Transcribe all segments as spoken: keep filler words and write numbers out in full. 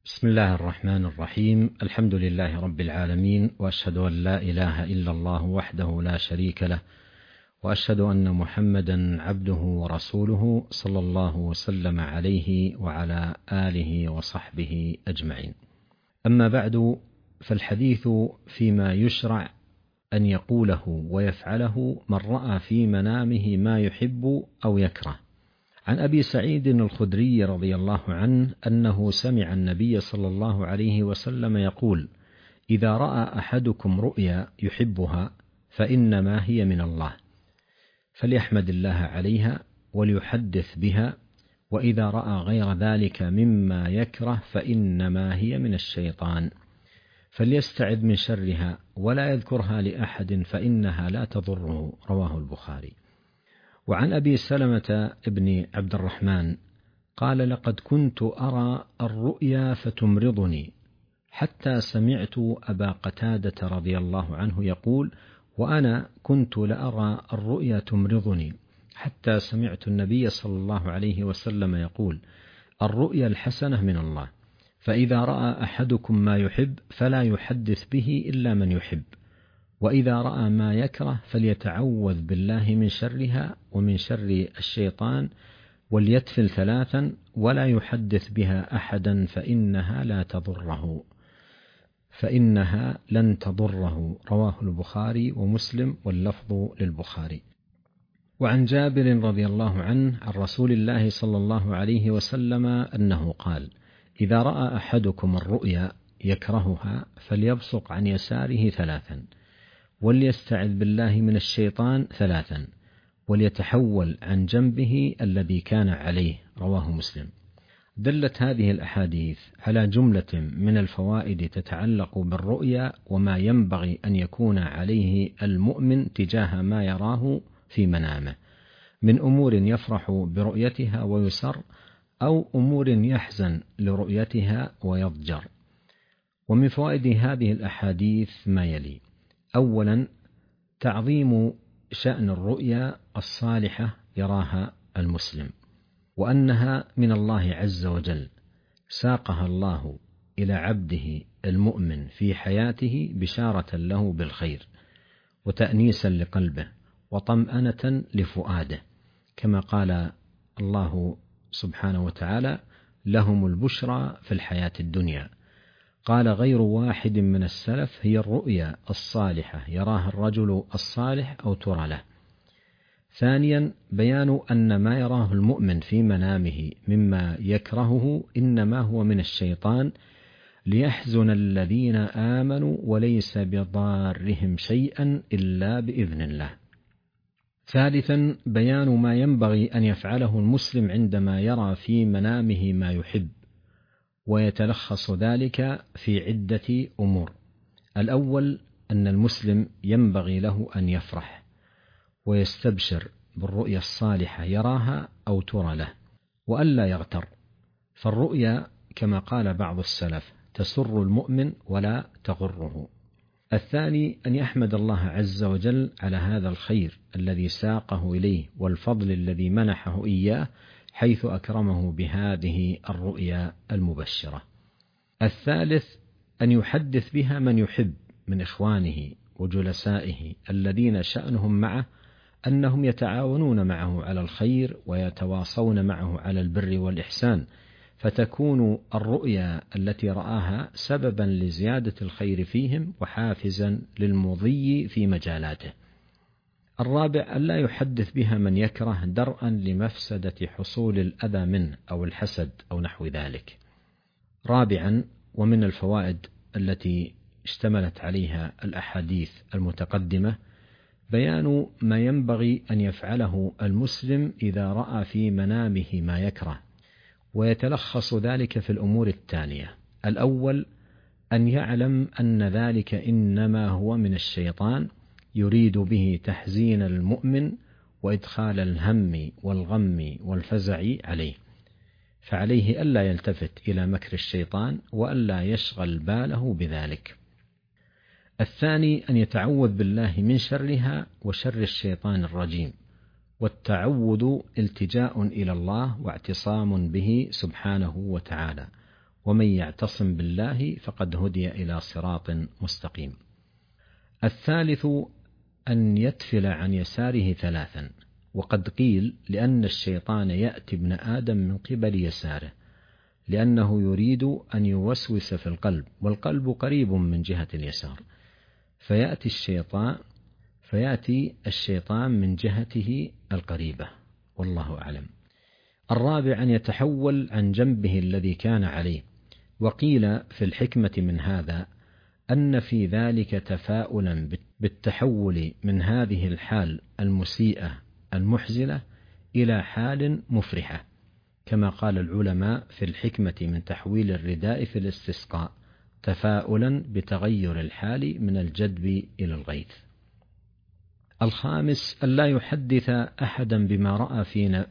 بسم الله الرحمن الرحيم. الحمد لله رب العالمين، وأشهد أن لا إله إلا الله وحده لا شريك له، وأشهد أن محمدا عبده ورسوله صلى الله وسلم عليه وعلى آله وصحبه أجمعين. أما بعد، فالحديث فيما يشرع أن يقوله ويفعله من رأى في منامه ما يحب أو يكره. عن أبي سعيد الخدري رضي الله عنه أنه سمع النبي صلى الله عليه وسلم يقول: إذا رأى أحدكم رؤيا يحبها فإنما هي من الله، فليحمد الله عليها وليحدث بها، وإذا رأى غير ذلك مما يكره فإنما هي من الشيطان، فليستعذ من شرها ولا يذكرها لأحد فإنها لا تضره. رواه البخاري. وعن أبي سلمة ابن عبد الرحمن قال: لقد كنت أرى الرؤيا فتمرضني، حتى سمعت أبا قتادة رضي الله عنه يقول: وأنا كنت لأرى الرؤيا تمرضني، حتى سمعت النبي صلى الله عليه وسلم يقول: الرؤيا الحسنة من الله، فإذا رأى أحدكم ما يحب فلا يحدث به إلا من يحب، وإذا رأى ما يكره فليتعوذ بالله من شرها ومن شر الشيطان، وليتفل ثلاثا ولا يحدث بها أحدا فإنها لا تضره فإنها لن تضره. رواه البخاري ومسلم، واللفظ للبخاري. وعن جابر رضي الله عنه عن رسول الله صلى الله عليه وسلم أنه قال: إذا رأى أحدكم الرؤيا يكرهها فليبصق عن يساره ثلاثا، وليستعذ بالله من الشيطان ثلاثا، وليتحول عن جنبه الذي كان عليه. رواه مسلم. دلت هذه الأحاديث على جملة من الفوائد تتعلق بالرؤيا وما ينبغي أن يكون عليه المؤمن تجاه ما يراه في منامه من أمور يفرح برؤيتها ويسر، أو أمور يحزن لرؤيتها ويضجر. ومن فوائد هذه الأحاديث ما يلي: أولا، تعظيم شأن الرؤيا الصالحة يراها المسلم، وأنها من الله عز وجل، ساقها الله إلى عبده المؤمن في حياته بشارة له بالخير، وتأنيسا لقلبه، وطمأنة لفؤاده، كما قال الله سبحانه وتعالى: لهم البشرى في الحياة الدنيا. قال غير واحد من السلف: هي الرؤيا الصالحة يراها الرجل الصالح أو ترى له. ثانيا، بيان أن ما يراه المؤمن في منامه مما يكرهه إنما هو من الشيطان، ليحزن الذين آمنوا وليس بضارهم شيئا إلا بإذن الله. ثالثا، بيان ما ينبغي أن يفعله المسلم عندما يرى في منامه ما يحب، ويتلخص ذلك في عدة أمور. الأول، أن المسلم ينبغي له أن يفرح ويستبشر بالرؤيا الصالحة يراها أو ترى له، وألا يغتر، فالرؤيا كما قال بعض السلف تسر المؤمن ولا تغره. الثاني، أن يحمد الله عز وجل على هذا الخير الذي ساقه إليه والفضل الذي منحه إياه، حيث أكرمه بهذه الرؤيا المبشرة. الثالث، أن يحدث بها من يحب من إخوانه وجلسائه الذين شأنهم معه أنهم يتعاونون معه على الخير ويتواصون معه على البر والإحسان، فتكون الرؤيا التي رآها سببا لزيادة الخير فيهم وحافزا للمضي في مجالاته. الرابع، ألا يحدث بها من يكره درءا لمفسدة حصول الأذى منه أو الحسد أو نحو ذلك. رابعا، ومن الفوائد التي اشتملت عليها الأحاديث المتقدمة، بيان ما ينبغي أن يفعله المسلم إذا رأى في منامه ما يكره، ويتلخص ذلك في الأمور التالية. الأول، أن يعلم أن ذلك إنما هو من الشيطان، يريد به تحزين المؤمن وإدخال الهم والغم والفزع عليه، فعليه ألا يلتفت إلى مكر الشيطان وألا يشغل باله بذلك. الثاني، أن يتعوذ بالله من شرها وشر الشيطان الرجيم، والتعوذ التجاء إلى الله واعتصام به سبحانه وتعالى، ومن يعتصم بالله فقد هدي إلى صراط مستقيم. الثالث أن يتفل عن يساره ثلاثا، وقد قيل لأن الشيطان يأتي ابن آدم من قبل يساره لأنه يريد أن يوسوس في القلب، والقلب قريب من جهة اليسار، فيأتي الشيطان فيأتي الشيطان من جهته القريبة، والله أعلم. الرابع أن يتحول عن جنبه الذي كان عليه، وقيل في الحكمة من هذا أن في ذلك تفاؤلا بالتحول من هذه الحال المسيئة المحزنة إلى حال مفرحة، كما قال العلماء في الحكمة من تحويل الرداء في الاستسقاء: تفاؤلا بتغير الحال من الجدب إلى الغيث. الخامس ألا يحدث أحدا بما رأى في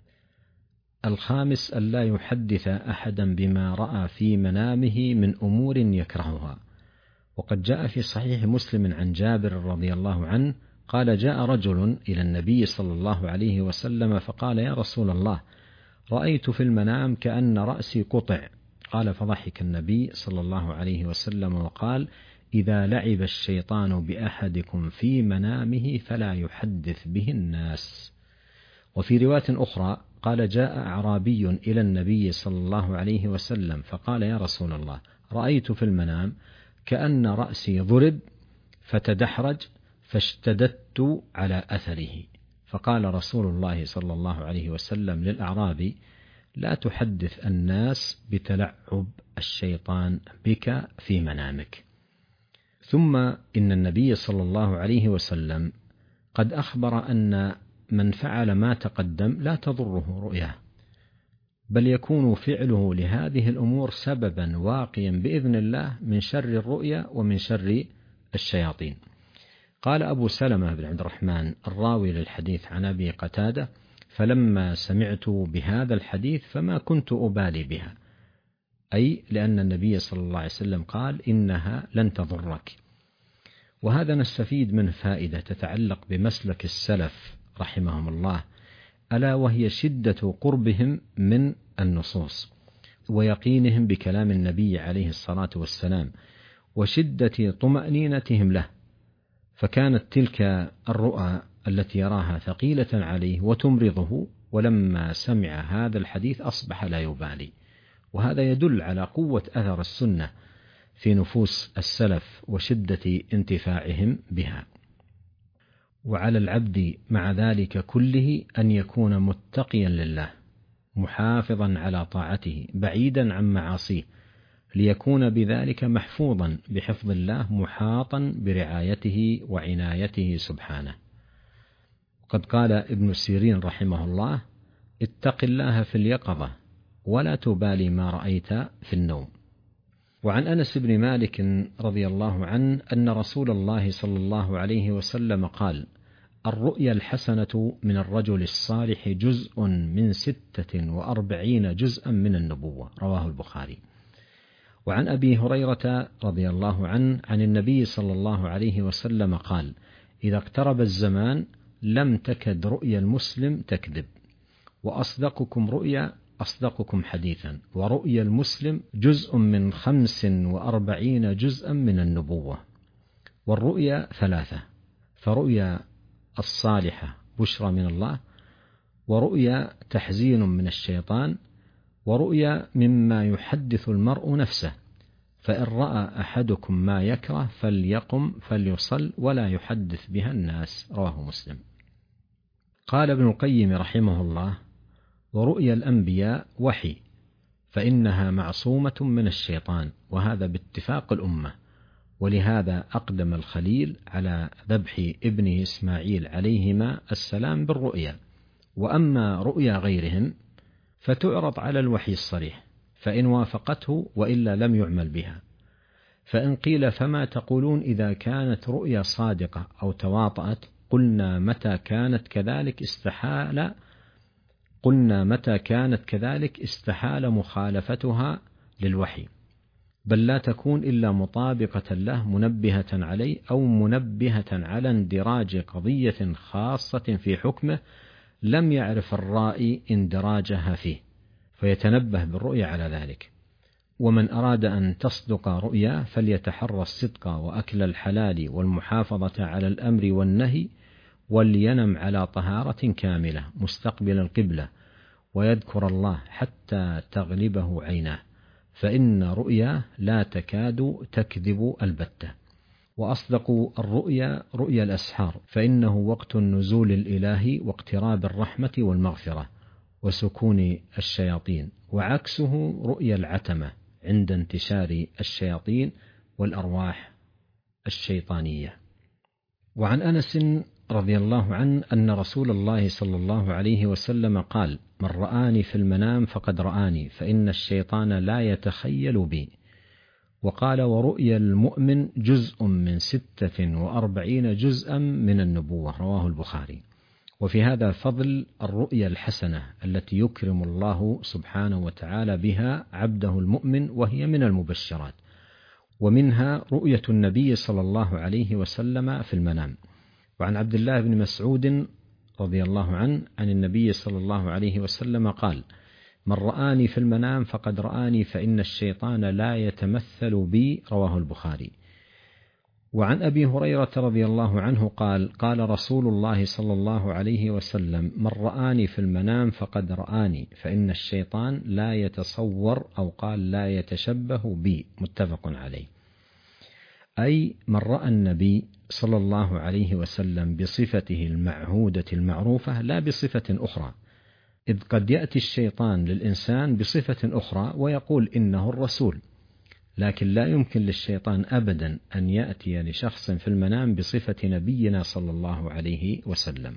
الخامس ألا يحدث أحدا بما رأى في منامه من أمور يكرهها. وقد جاء في صحيح مسلم عن جابر رضي الله عنه قال: جاء رجل إلى النبي صلى الله عليه وسلم فقال: يا رسول الله، رأيت في المنام كأن رأسي قطع. قال: فضحك النبي صلى الله عليه وسلم وقال: إذا لعب الشيطان بأحدكم في منامه فلا يحدث به الناس. وفي رواية أخرى قال: جاء أعرابي إلى النبي صلى الله عليه وسلم فقال: يا رسول الله، رأيت في المنام كأن رأسي ضرب فتدحرج فاشتددت على أثره. فقال رسول الله صلى الله عليه وسلم للأعرابي: لا تحدث الناس بتلعب الشيطان بك في منامك. ثم إن النبي صلى الله عليه وسلم قد أخبر أن من فعل ما تقدم لا تضره رؤياه، بل يكون فعله لهذه الأمور سببا واقيا بإذن الله من شر الرؤيا ومن شر الشياطين. قال أبو سلمة بن عبد الرحمن الراوي للحديث عن أبي قتادة: فلما سمعت بهذا الحديث فما كنت أبالي بها، أي لأن النبي صلى الله عليه وسلم قال: إنها لن تضرك. وهذا نستفيد من فائدة تتعلق بمسلك السلف رحمهم الله، ألا وهي شدة قربهم من النصوص ويقينهم بكلام النبي عليه الصلاة والسلام وشدة طمأنينتهم له، فكانت تلك الرؤى التي يراها ثقيلة عليه وتمرضه، ولما سمع هذا الحديث أصبح لا يبالي. وهذا يدل على قوة أثر السنة في نفوس السلف وشدة انتفاعهم بها. وعلى العبد مع ذلك كله أن يكون متقيا لله، محافظا على طاعته، بعيدا عن معاصيه، ليكون بذلك محفوظا بحفظ الله، محاطا برعايته وعنايته سبحانه. وقد قال ابن سيرين رحمه الله: اتق الله في اليقظة ولا تبالي ما رأيت في النوم. وعن أنس بن مالك رضي الله عنه أن رسول الله صلى الله عليه وسلم قال: الرؤيا الحسنة من الرجل الصالح جزء من ستة وأربعين جزءا من النبوة، رواه البخاري. وعن أبي هريرة رضي الله عنه عن النبي صلى الله عليه وسلم قال: إذا اقترب الزمان لم تكد رؤيا المسلم تكذب، وأصدقكم رؤيا أصدقكم حديثا، ورؤيا المسلم جزء من خمس وأربعين جزءا من النبوة. والرؤيا ثلاثة: فرؤيا الصالحة بشرى من الله، ورؤيا تحزين من الشيطان، ورؤيا مما يحدث المرء نفسه، فإن رأى أحدكم ما يكره فليقم فليصل ولا يحدث بها الناس، رواه مسلم. قال ابن القيم رحمه الله: ورؤيا الأنبياء وحي، فإنها معصومة من الشيطان، وهذا باتفاق الأمة، ولهذا أقدم الخليل على ذبح ابنه إسماعيل عليهما السلام بالرؤيا. وأما رؤيا غيرهم فتعرض على الوحي الصريح، فإن وافقته وإلا لم يعمل بها. فإن قيل: فما تقولون إذا كانت رؤيا صادقة أو تواطأت؟ قلنا متى كانت كذلك استحال قلنا متى كانت كذلك استحال مخالفتها للوحي، بل لا تكون إلا مطابقة له منبهة عليه أو منبهة على اندراج قضية خاصة في حكمه لم يعرف الرائي اندراجها فيه، فيتنبه بالرؤيا على ذلك. ومن أراد أن تصدق رؤيا فليتحرى الصدق وأكل الحلال والمحافظة على الأمر والنهي، ولينم على طهارة كاملة مستقبل القبلة، ويذكر الله حتى تغلبه عيناه، فإن رؤيا لا تكاد تكذب البتة. وأصدق الرؤيا رؤيا الأسحار، فإنه وقت النزول الإلهي واقتراب الرحمة والمغفرة وسكون الشياطين، وعكسه رؤيا العتمة عند انتشار الشياطين والأرواح الشيطانية. وعن أنس رضي الله عنه أن رسول الله صلى الله عليه وسلم قال: من رآني في المنام فقد رآني، فإن الشيطان لا يتخيل بي. وقال: ورؤيا المؤمن جزء من ستة وأربعين جزءا من النبوة، رواه البخاري. وفي هذا فضل الرؤيا الحسنة التي يكرم الله سبحانه وتعالى بها عبده المؤمن، وهي من المبشرات. ومنها رؤية النبي صلى الله عليه وسلم في المنام. وعن عبد الله بن مسعود رضي الله عنه عن النبي صلى الله عليه وسلم قال: من رآني في المنام فقد رآني، فإن الشيطان لا يتمثل بي، رواه البخاري. وعن أبي هريرة رضي الله عنه قال: قال رسول الله صلى الله عليه وسلم: من رآني في المنام فقد رآني، فإن الشيطان لا يتصور، أو قال لا يتشبه بي، متفق عليه. أي من رأى النبي صلى الله عليه وسلم بصفته المعهودة المعروفة، لا بصفة أخرى، إذ قد يأتي الشيطان للإنسان بصفة أخرى ويقول إنه الرسول، لكن لا يمكن للشيطان أبدا أن يأتي لشخص في المنام بصفة نبينا صلى الله عليه وسلم.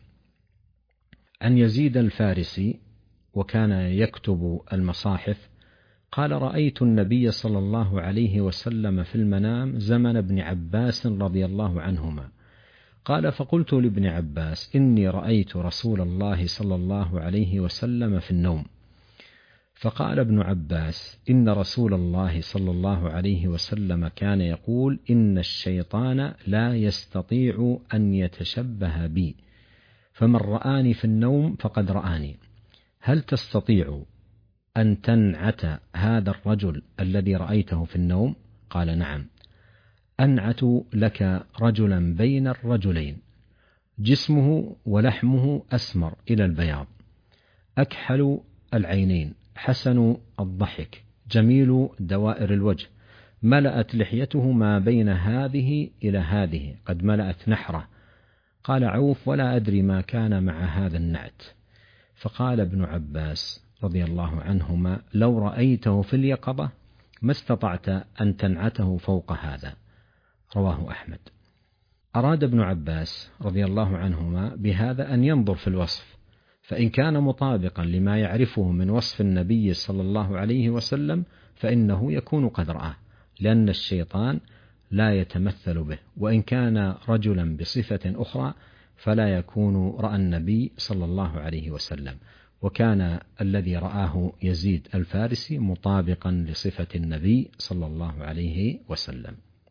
عن يزيد الفارسي وكان يكتب المصاحف قال: رأيت النبي صلى الله عليه وسلم في المنام زمن ابن عباس رضي الله عنهما. قال: فقلت لابن عباس: إني رأيت رسول الله صلى الله عليه وسلم في النوم. فقال ابن عباس: إن رسول الله صلى الله عليه وسلم كان يقول: إن الشيطان لا يستطيع أن يتشبه بي، فمن رآني في النوم فقد رآني. هل تستطيع أن تنعت هذا الرجل الذي رأيته في النوم؟ قال: نعم. أنعت لك رجلا بين الرجلين، جسمه ولحمه أسمر إلى البياض، أكحل العينين، حسن الضحك، جميل دوائر الوجه، ملأت لحيته ما بين هذه إلى هذه، قد ملأت نحره. قال عوف: ولا أدري ما كان مع هذا النعت. فقال ابن عباس رضي الله عنهما: لو رأيته في اليقظة ما استطعت أن تنعته فوق هذا، رواه أحمد. أراد ابن عباس رضي الله عنهما بهذا أن ينظر في الوصف، فإن كان مطابقا لما يعرفه من وصف النبي صلى الله عليه وسلم فإنه يكون قد رآه، لأن الشيطان لا يتمثل به. وإن كان رجلا بصفة أخرى فلا يكون رأى النبي صلى الله عليه وسلم. وكان الذي رآه يزيد الفارسي مطابقا لصفة النبي صلى الله عليه وسلم.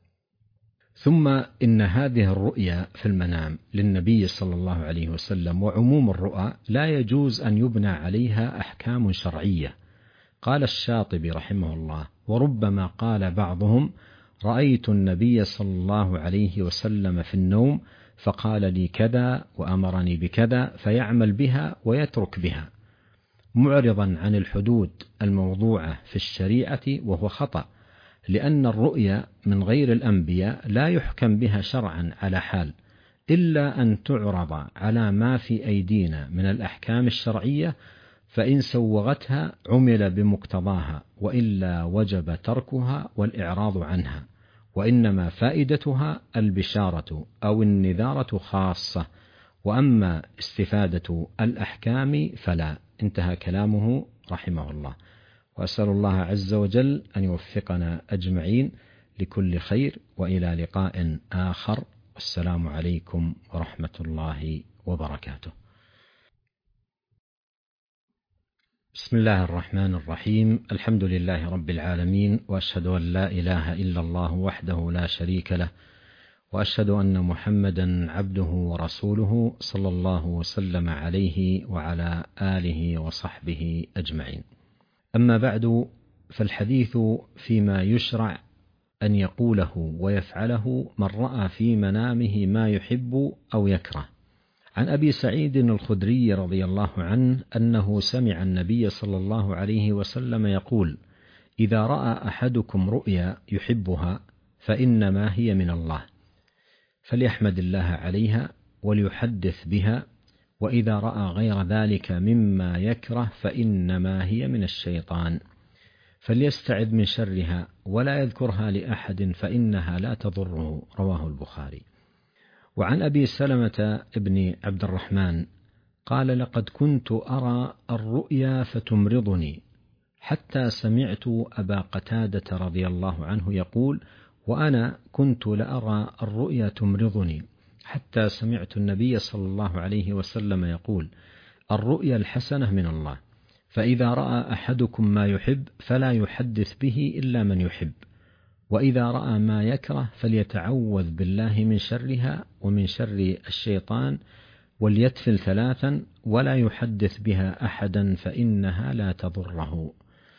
ثم إن هذه الرؤيا في المنام للنبي صلى الله عليه وسلم وعموم الرؤى لا يجوز أن يبنى عليها أحكام شرعية. قال الشاطبي رحمه الله: وربما قال بعضهم: رأيت النبي صلى الله عليه وسلم في النوم فقال لي كذا وأمرني بكذا، فيعمل بها ويترك بها، معرضا عن الحدود الموضوعة في الشريعة، وهو خطأ، لأن الرؤيا من غير الأنبياء لا يحكم بها شرعا على حال، إلا أن تعرض على ما في أيدينا من الأحكام الشرعية، فإن سوغتها عمل بمقتضاها، وإلا وجب تركها والإعراض عنها، وإنما فائدتها البشارة أو النذارة خاصة، وأما استفادة الأحكام فلا. انتهى كلامه رحمه الله. وأسأل الله عز وجل أن يوفقنا أجمعين لكل خير، وإلى لقاء آخر، والسلام عليكم ورحمة الله وبركاته. بسم الله الرحمن الرحيم. الحمد لله رب العالمين، وأشهد أن لا إله إلا الله وحده لا شريك له، وأشهد أن محمدا عبده ورسوله صلى الله وسلم عليه وعلى آله وصحبه أجمعين. أما بعد، فالحديث فيما يشرع أن يقوله ويفعله من رأى في منامه ما يحب أو يكره. عن أبي سعيد الخدري رضي الله عنه أنه سمع النبي صلى الله عليه وسلم يقول: إذا رأى أحدكم رؤيا يحبها فإنما هي من الله، فليحمد الله عليها وليحدث بها، وإذا رأى غير ذلك مما يكره فإنما هي من الشيطان، فليستعذ من شرها ولا يذكرها لأحد فإنها لا تضره. رواه البخاري. وعن أبي سلمة ابن عبد الرحمن قال: لقد كنت أرى الرؤيا فتمرضني، حتى سمعت أبا قتادة رضي الله عنه يقول: وأنا كنت لأرى الرؤيا تمرضني، حتى سمعت النبي صلى الله عليه وسلم يقول: الرؤيا الحسنة من الله، فإذا رأى أحدكم ما يحب فلا يحدث به إلا من يحب، وإذا رأى ما يكره فليتعوذ بالله من شرها ومن شر الشيطان، وليتفل ثلاثا ولا يحدث بها أحدا فإنها لا تضره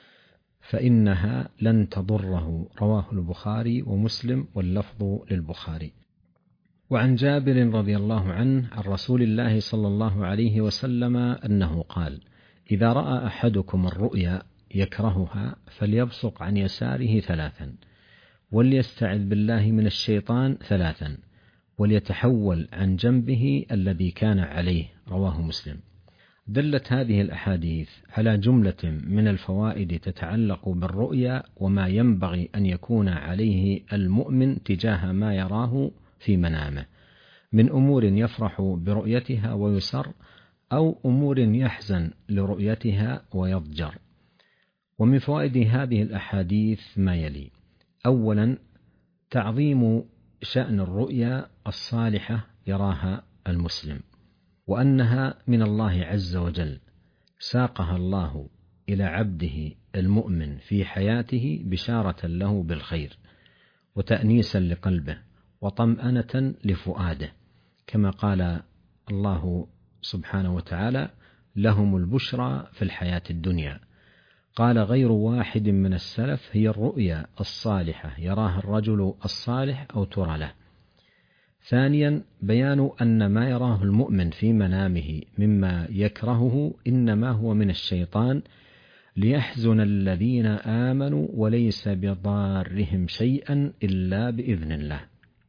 فإنها لن تضره. رواه البخاري ومسلم واللفظ للبخاري. وعن جابر رضي الله عنه عن رسول الله صلى الله عليه وسلم أنه قال: إذا رأى أحدكم الرؤيا يكرهها فليبصق عن يساره ثلاثا، وليستعذ بالله من الشيطان ثلاثا، وليتحول عن جنبه الذي كان عليه. رواه مسلم. دلت هذه الأحاديث على جملة من الفوائد تتعلق بالرؤيا وما ينبغي أن يكون عليه المؤمن تجاه ما يراه في منامه من أمور يفرح برؤيتها ويسر، أو أمور يحزن لرؤيتها ويضجر. ومن فوائد هذه الأحاديث ما يلي: أولا، تعظيم شأن الرؤيا الصالحة يراها المسلم، وأنها من الله عز وجل، ساقها الله إلى عبده المؤمن في حياته بشارة له بالخير وتأنيسا لقلبه وطمأنة لفؤاده، كما قال الله سبحانه وتعالى: لهم البشرى في الحياة الدنيا. قال غير واحد من السلف: هي الرؤيا الصالحة يراها الرجل الصالح أو ترى له. ثانيا، بيان أن ما يراه المؤمن في منامه مما يكرهه إنما هو من الشيطان، ليحزن الذين آمنوا وليس بضارهم شيئا إلا بإذن الله.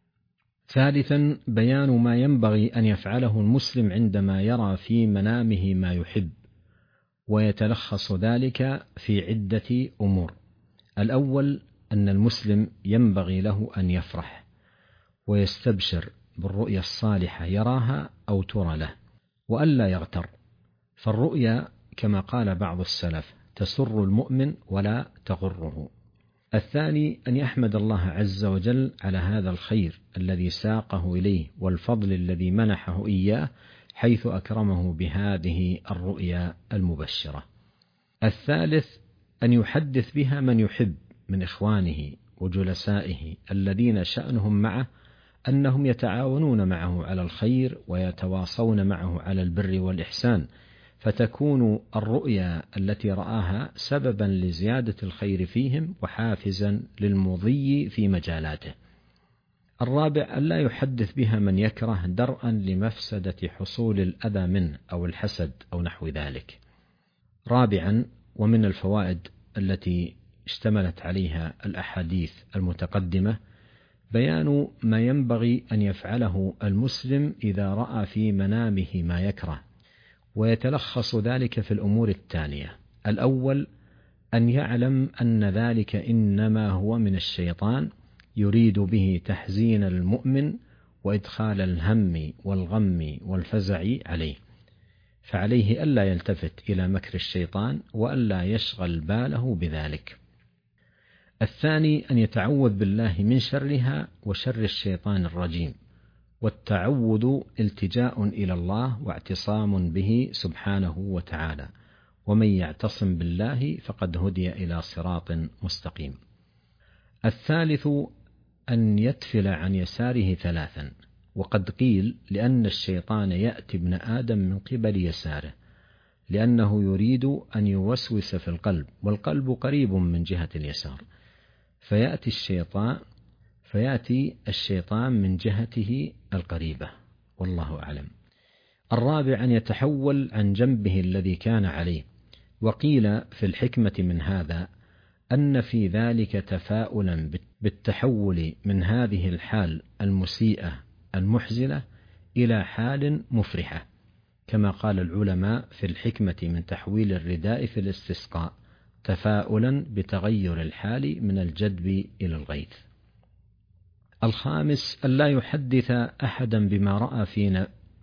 ثالثا، بيان ما ينبغي أن يفعله المسلم عندما يرى في منامه ما يحب، ويتلخص ذلك في عدة أمور. الأول، أن المسلم ينبغي له أن يفرح ويستبشر بالرؤيا الصالحة يراها أو ترى له، وألا يغتر، فالرؤيا كما قال بعض السلف تسر المؤمن ولا تغره. الثاني، أن يحمد الله عز وجل على هذا الخير الذي ساقه إليه والفضل الذي منحه إياه، حيث أكرمه بهذه الرؤيا المبشرة. الثالث، أن يحدث بها من يحب من إخوانه وجلسائه الذين شأنهم معه أنهم يتعاونون معه على الخير ويتواصون معه على البر والإحسان، فتكون الرؤيا التي رآها سببا لزيادة الخير فيهم وحافزا للمضي في مجالاته. الرابع، ألا يحدث بها من يكره درءا لمفسدة حصول الأذى منه أو الحسد أو نحو ذلك. رابعا، ومن الفوائد التي اشتملت عليها الأحاديث المتقدمة، بيان ما ينبغي أن يفعله المسلم إذا رأى في منامه ما يكره، ويتلخص ذلك في الأمور التالية. الأول، أن يعلم أن ذلك إنما هو من الشيطان، يريد به تحزين المؤمن وإدخال الهم والغم والفزع عليه، فعليه ألا يلتفت إلى مكر الشيطان وألا يشغل باله بذلك. الثاني، أن يتعوذ بالله من شرها وشر الشيطان الرجيم، والتعوذ التجاء إلى الله واعتصام به سبحانه وتعالى، ومن يعتصم بالله فقد هدي إلى صراط مستقيم. الثالث، أن يتفل عن يساره ثلاثا، وقد قيل لأن الشيطان يأتي ابن آدم من قبل يساره، لأنه يريد أن يوسوس في القلب، والقلب قريب من جهة اليسار، فيأتي الشيطان فيأتي الشيطان من جهته القريبة، والله أعلم. الرابع أن يتحول عن جنبه الذي كان عليه. وقيل في الحكمة من هذا أن في ذلك تفاؤلا بالتحول من هذه الحال المسيئة المحزنة إلى حال مفرحة، كما قال العلماء في الحكمة من تحويل الرداء في الاستسقاء: تفاؤلا بتغير الحال من الجدب إلى الغيث. الخامس ألا يحدث أحدا بما رأى في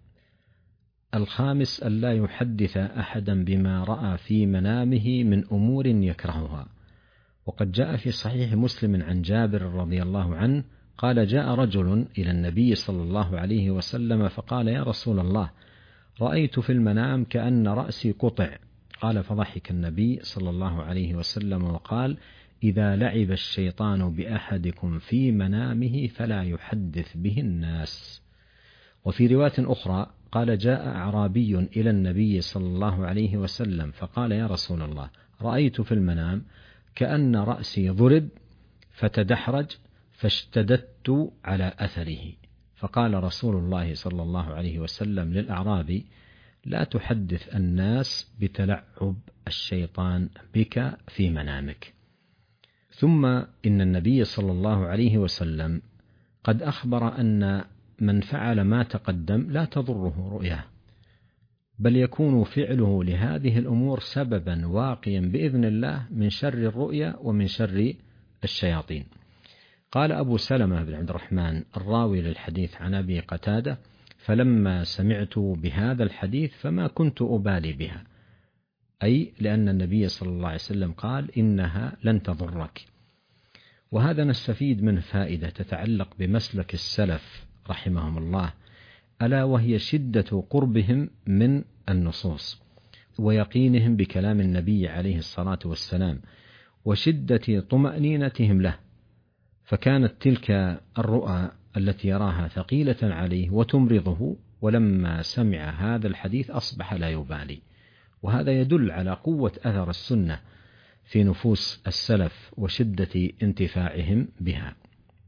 الخامس ألا يحدث أحدا بما رأى في منامه من أمور يكرهها. وقد جاء في صحيح مسلم عن جابر رضي الله عنه قال: جاء رجل إلى النبي صلى الله عليه وسلم فقال: يا رسول الله، رأيت في المنام كأن رأسي قطع. قال: فضحك النبي صلى الله عليه وسلم وقال: إذا لعب الشيطان بأحدكم في منامه فلا يحدث به الناس. وفي رواية أخرى قال: جاء أعرابي إلى النبي صلى الله عليه وسلم فقال: يا رسول الله، رأيت في المنام كأن رأسي ضرب فتدحرج فاشتددت على أثره. فقال رسول الله صلى الله عليه وسلم للأعرابي: لا تحدث الناس بتلعب الشيطان بك في منامك. ثم إن النبي صلى الله عليه وسلم قد أخبر أن من فعل ما تقدم لا تضره رؤياه، بل يكون فعله لهذه الأمور سببا واقيا بإذن الله من شر الرؤيا ومن شر الشياطين. قال أبو سلمة بن عبد الرحمن الراوي للحديث عن أبي قتادة: فلما سمعت بهذا الحديث فما كنت أبالي بها، أي لأن النبي صلى الله عليه وسلم قال: إنها لن تضرك. وهذا نستفيد منه فائدة تتعلق بمسلك السلف رحمهم الله، ألا وهي شدة قربهم من النصوص ويقينهم بكلام النبي عليه الصلاة والسلام وشدة طمأنينتهم له، فكانت تلك الرؤى التي يراها ثقيلة عليه وتمرضه، ولما سمع هذا الحديث أصبح لا يبالي. وهذا يدل على قوة أثر السنة في نفوس السلف وشدة انتفاعهم بها.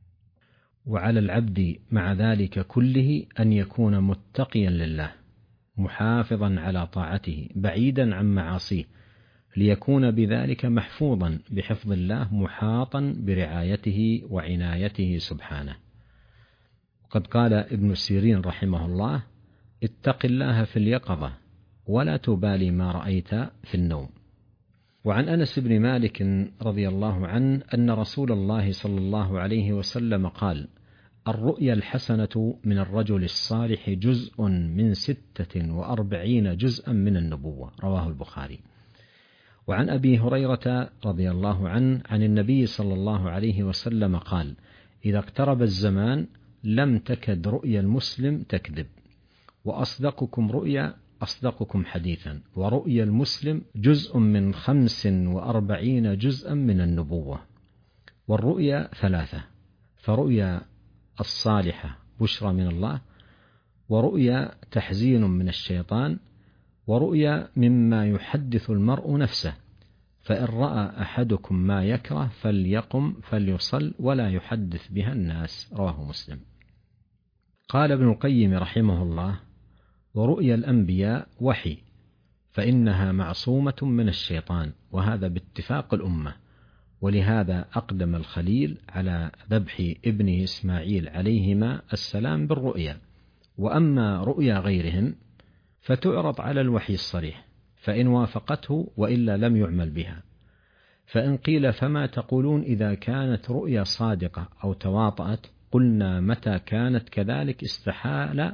وعلى العبد مع ذلك كله أن يكون متقيا لله، محافظا على طاعته، بعيدا عن معاصيه، ليكون بذلك محفوظا بحفظ الله، محاطا برعايته وعنايته سبحانه. وقد قال ابن سيرين رحمه الله: اتق الله في اليقظة ولا تبالي ما رأيت في النوم. وعن أنس بن مالك رضي الله عنه أن رسول الله صلى الله عليه وسلم قال: الرؤيا الحسنة من الرجل الصالح جزء من ستة وأربعين جزءا من النبوة، رواه البخاري. وعن أبي هريرة رضي الله عنه عن النبي صلى الله عليه وسلم قال: إذا اقترب الزمان لم تكد رؤيا المسلم تكذب، وأصدقكم رؤيا أصدقكم حديثا، ورؤيا المسلم جزء من خمس وأربعين جزءا من النبوة. والرؤيا ثلاثة: فرؤيا الصالحة بشرى من الله، ورؤيا تحزين من الشيطان، ورؤيا مما يحدث المرء نفسه، فإن رأى أحدكم ما يكره فليقم فليصل ولا يحدث بها الناس، رواه مسلم. قال ابن القيم رحمه الله: ورؤيا الأنبياء وحي، فإنها معصومة من الشيطان، وهذا باتفاق الأمة، ولهذا أقدم الخليل على ذبح ابنه إسماعيل عليهما السلام بالرؤيا. وأما رؤيا غيرهم فتعرض على الوحي الصريح، فإن وافقته وإلا لم يعمل بها. فإن قيل: فما تقولون إذا كانت رؤيا صادقة أو تواطأت؟ قلنا متى كانت كذلك استحال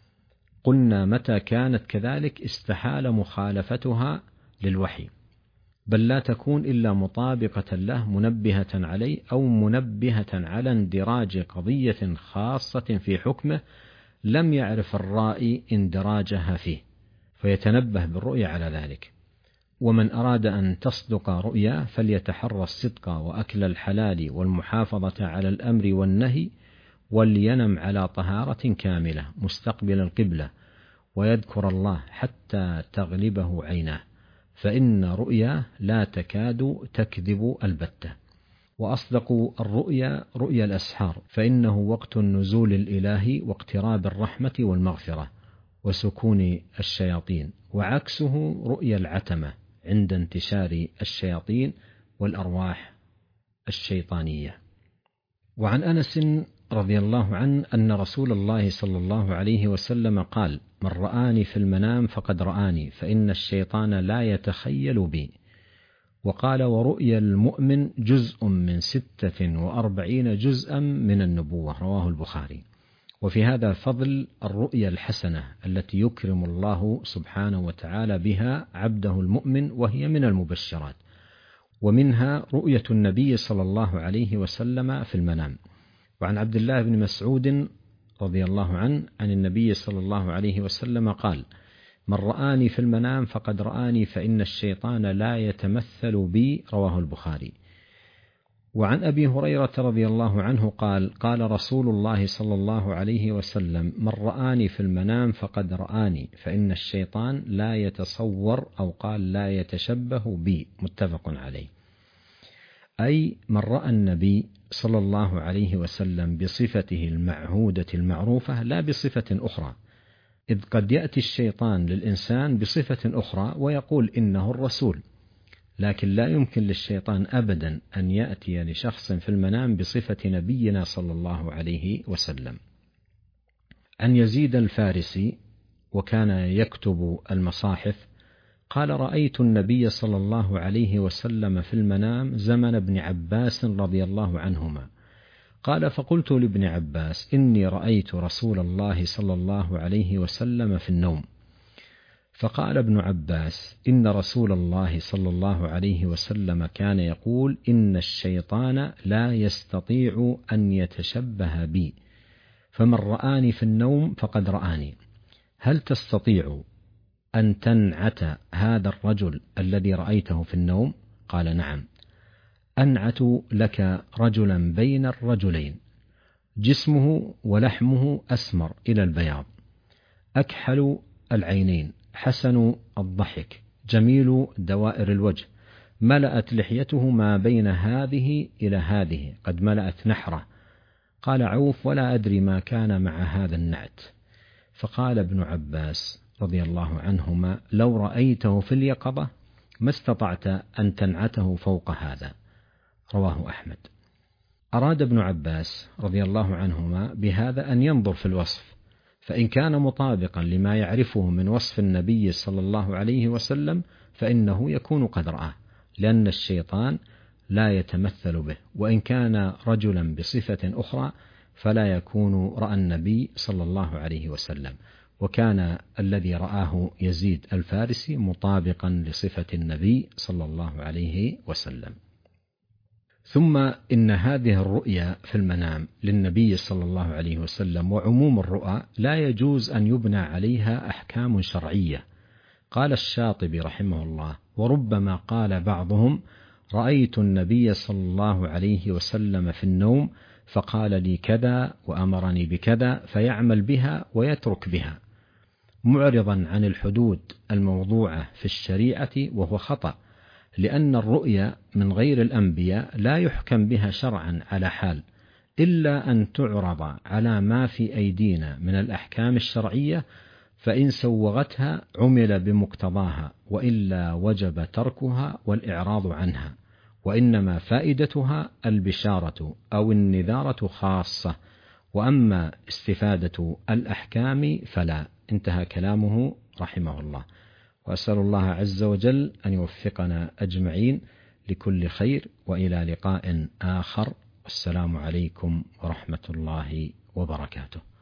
قلنا متى كانت كذلك استحال مخالفتها للوحي، بل لا تكون إلا مطابقة له منبهة عليه أو منبهة على اندراج قضية خاصة في حكمه لم يعرف الرائي اندراجها فيه، فيتنبه بالرؤيا على ذلك. ومن أراد أن تصدق رؤيا فليتحرى الصدق وأكل الحلال والمحافظة على الأمر والنهي، ولينم على طهارة كاملة مستقبل القبلة، ويذكر الله حتى تغلبه عيناه، فإن رؤياه لا تكاد تكذب البتة. وأصدق الرؤيا رؤيا الأسحار، فإنه وقت النزول الإلهي واقتراب الرحمة والمغفرة وسكون الشياطين، وعكسه رؤيا العتمة عند انتشار الشياطين والأرواح الشيطانية. وعن أنس رضي الله عنه أن رسول الله صلى الله عليه وسلم قال: من رآني في المنام فقد رآني، فإن الشيطان لا يتخيل بي. وقال: ورؤيا المؤمن جزء من ستة وأربعين جزءا من النبوة، رواه البخاري. وفي هذا فضل الرؤيا الحسنة التي يكرم الله سبحانه وتعالى بها عبده المؤمن، وهي من المبشرات. ومنها رؤية النبي صلى الله عليه وسلم في المنام. وعن عبد الله بن مسعود رضي الله عنه عن النبي صلى الله عليه وسلم قال: من رآني في المنام فقد رآني، فإن الشيطان لا يتمثل بي، رواه البخاري. وعن أبي هريرة رضي الله عنه قال: قال رسول الله صلى الله عليه وسلم: من رآني في المنام فقد رآني، فإن الشيطان لا يتصور، أو قال لا يتشبه بي، متفق عليه. أي من رأى النبي صلى الله عليه وسلم بصفته المعهودة المعروفة، لا بصفة أخرى، إذ قد يأتي الشيطان للإنسان بصفة أخرى ويقول إنه الرسول، لكن لا يمكن للشيطان أبدا أن يأتي لشخص في المنام بصفة نبينا صلى الله عليه وسلم. عن يزيد الفارسي، وكان يكتب المصاحف، قال: رأيت النبي صلى الله عليه وسلم في المنام زمن ابن عباس رضي الله عنهما. قال: فقلت لابن عباس: إني رأيت رسول الله صلى الله عليه وسلم في النوم. فقال ابن عباس: إن رسول الله صلى الله عليه وسلم كان يقول: إن الشيطان لا يستطيع أن يتشبه بي، فمن رآني في النوم فقد رآني. هل تستطيع أن تنعت هذا الرجل الذي رأيته في النوم؟ قال: نعم. أنعت لك رجلا بين الرجلين، جسمه ولحمه أسمر إلى البياض، أكحل العينين، حسن الضحك، جميل دوائر الوجه، ملأت لحيته ما بين هذه إلى هذه، قد ملأت نحره. قال عوف: ولا أدري ما كان مع هذا النعت. فقال ابن عباس رضي الله عنهما: لو رأيته في اليقظة ما استطعت أن تنعته فوق هذا، رواه أحمد. أراد ابن عباس رضي الله عنهما بهذا أن ينظر في الوصف، فإن كان مطابقا لما يعرفه من وصف النبي صلى الله عليه وسلم فإنه يكون قد رآه، لأن الشيطان لا يتمثل به. وإن كان رجلا بصفة أخرى فلا يكون رأى النبي صلى الله عليه وسلم. وكان الذي رآه يزيد الفارسي مطابقا لصفة النبي صلى الله عليه وسلم. ثم إن هذه الرؤيا في المنام للنبي صلى الله عليه وسلم وعموم الرؤى لا يجوز أن يبنى عليها أحكام شرعية. قال الشاطبي رحمه الله: وربما قال بعضهم: رأيت النبي صلى الله عليه وسلم في النوم فقال لي كذا وأمرني بكذا، فيعمل بها ويترك بها، معرضا عن الحدود الموضوعة في الشريعة، وهو خطأ، لأن الرؤيا من غير الأنبياء لا يحكم بها شرعا على حال، إلا أن تعرض على ما في أيدينا من الأحكام الشرعية، فإن سوغتها عمل بمقتضاها، وإلا وجب تركها والإعراض عنها، وإنما فائدتها البشارة أو النذارة خاصة، وأما استفادة الأحكام فلا. انتهى كلامه رحمه الله. وأسأل الله عز وجل أن يوفقنا أجمعين لكل خير، وإلى لقاء آخر. والسلام عليكم ورحمة الله وبركاته.